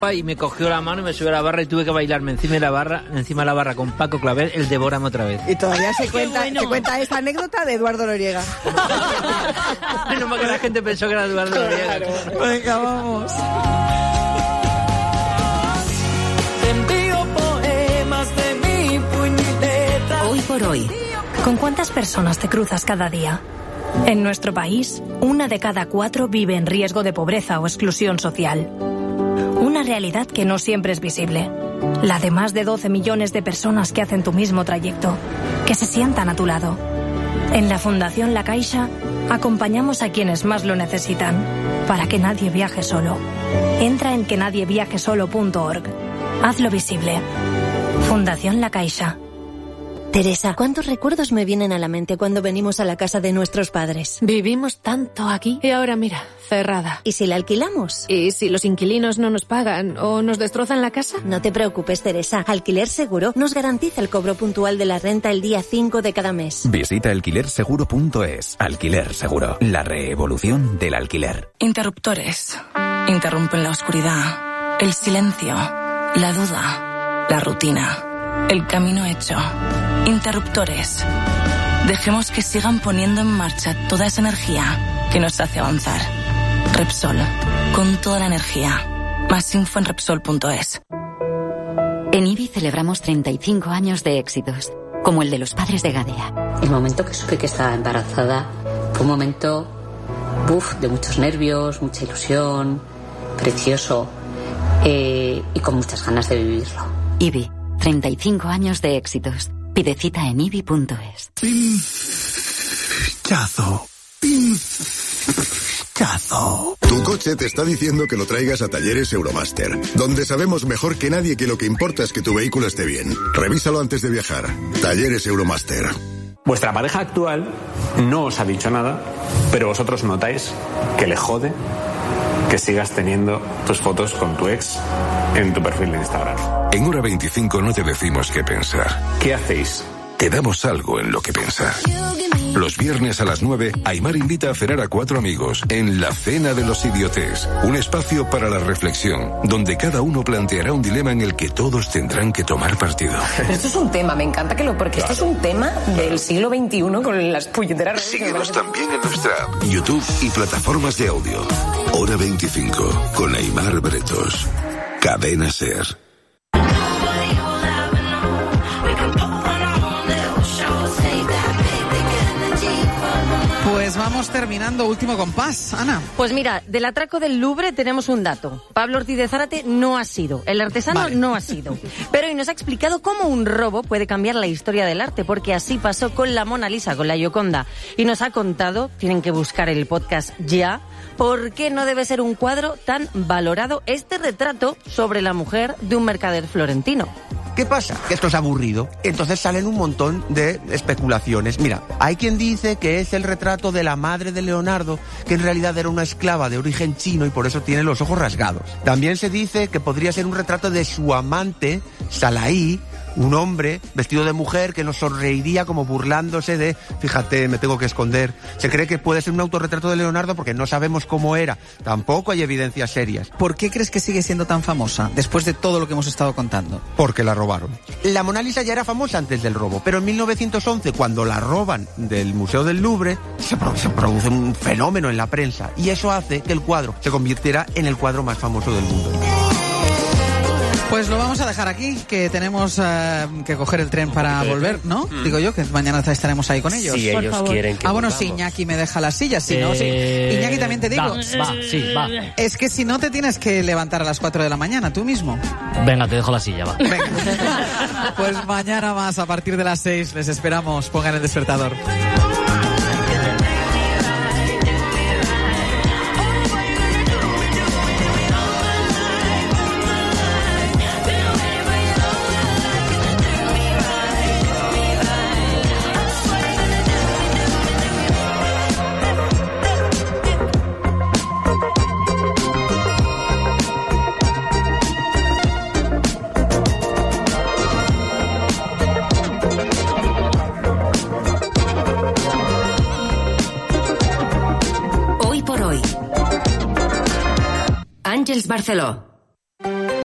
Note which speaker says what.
Speaker 1: y me cogió la mano y me subió a la barra y tuve que bailarme encima de la barra con Paco Claver, el Devórame otra vez.
Speaker 2: Y todavía se cuenta esta anécdota de Eduardo Noriega.
Speaker 1: Menos mal que la gente pensó que era Eduardo Noriega.
Speaker 2: Claro. Venga, vamos.
Speaker 3: Hoy por hoy, ¿con cuántas personas te cruzas cada día? En nuestro país, 1 de cada 4 vive en riesgo de pobreza o exclusión social. Una realidad que no siempre es visible. La de más de 12 millones de personas que hacen tu mismo trayecto, que se sientan a tu lado. En la Fundación La Caixa, acompañamos a quienes más lo necesitan, para que nadie viaje solo. Entra en quenadieviajesolo.org. Hazlo visible. Fundación La Caixa.
Speaker 4: Teresa, ¿cuántos recuerdos me vienen a la mente cuando venimos a la casa de nuestros padres?
Speaker 5: Vivimos tanto aquí y ahora mira, cerrada.
Speaker 4: ¿Y si la alquilamos?
Speaker 5: ¿Y si los inquilinos no nos pagan o nos destrozan la casa?
Speaker 4: No te preocupes, Teresa. Alquiler Seguro nos garantiza el cobro puntual de la renta el día 5 de cada mes.
Speaker 6: Visita alquilerseguro.es. Alquiler Seguro, la revolución del alquiler.
Speaker 7: Interruptores. Interrumpen la oscuridad, el silencio, la duda, la rutina, el camino hecho. Interruptores. Dejemos que sigan poniendo en marcha toda esa energía que nos hace avanzar. Repsol, con toda la energía. Más info en Repsol.es.
Speaker 8: En IBI celebramos 35 años de éxitos, como el de los padres de Gadea.
Speaker 9: El momento que supe que estaba embarazada fue un momento de muchos nervios, mucha ilusión, precioso y con muchas ganas de vivirlo.
Speaker 8: IBI, 35 años de éxitos. Pide cita en ibi.es.
Speaker 10: Pinchazo. Pinchazo.
Speaker 11: Tu coche te está diciendo que lo traigas a Talleres Euromaster, donde sabemos mejor que nadie que lo que importa es que tu vehículo esté bien. Revísalo antes de viajar. Talleres Euromaster.
Speaker 12: Vuestra pareja actual no os ha dicho nada, pero vosotros notáis que le jode que sigas teniendo tus fotos con tu ex en tu perfil de Instagram.
Speaker 10: En Hora 25 no te decimos qué pensar.
Speaker 12: ¿Qué hacéis?
Speaker 10: Te damos algo en lo que pensar. Los viernes a las 9, Aimar invita a cenar a 4 amigos en La Cena de los Idiotes, un espacio para la reflexión, donde cada uno planteará un dilema en el que todos tendrán que tomar partido.
Speaker 13: Pero esto es un tema, me encanta porque esto es un tema del siglo XXI con las puñeteras redes.
Speaker 10: Síguenos también en nuestra app, YouTube y plataformas de audio. Hora 25, con Aimar Bretos. Cadena SER.
Speaker 2: Pues vamos terminando, último compás, Ana.
Speaker 14: Pues mira, del atraco del Louvre tenemos un dato. Pablo Ortiz de Zárate no ha sido, el artesano no ha sido. Pero hoy nos ha explicado cómo un robo puede cambiar la historia del arte, porque así pasó con la Mona Lisa, con la Gioconda. Y nos ha contado, tienen que buscar el podcast ya, por qué no debe ser un cuadro tan valorado este retrato sobre la mujer de un mercader florentino.
Speaker 15: ¿Qué pasa? Que esto es aburrido. Entonces salen un montón de especulaciones. Mira, hay quien dice que es el retrato de la madre de Leonardo, que en realidad era una esclava de origen chino y por eso tiene los ojos rasgados. También se dice que podría ser un retrato de su amante, Salaí, un hombre vestido de mujer que nos sonreiría como burlándose de, fíjate, me tengo que esconder. Se cree que puede ser un autorretrato de Leonardo porque no sabemos cómo era. Tampoco hay evidencias serias.
Speaker 2: ¿Por qué crees que sigue siendo tan famosa después de todo lo que hemos estado contando?
Speaker 15: Porque la robaron. La Mona Lisa ya era famosa antes del robo, pero en 1911, cuando la roban del Museo del Louvre, se produce un fenómeno en la prensa y eso hace que el cuadro se convirtiera en el cuadro más famoso del mundo.
Speaker 2: Pues lo vamos a dejar aquí, que tenemos que coger el tren para volver, ¿no? Digo yo, que mañana estaremos ahí con ellos.
Speaker 16: Si ellos quieren que
Speaker 2: bueno,
Speaker 16: volvamos.
Speaker 2: si Iñaki me deja las sillas, si no... Iñaki, también te digo...
Speaker 16: Va.
Speaker 2: Es que si no te tienes que levantar a las 4 de la mañana, tú mismo.
Speaker 16: Venga, te dejo la silla, va.
Speaker 2: Venga. Pues mañana más, a partir de las 6, les esperamos. Pongan el despertador.
Speaker 3: Àngels Barceló.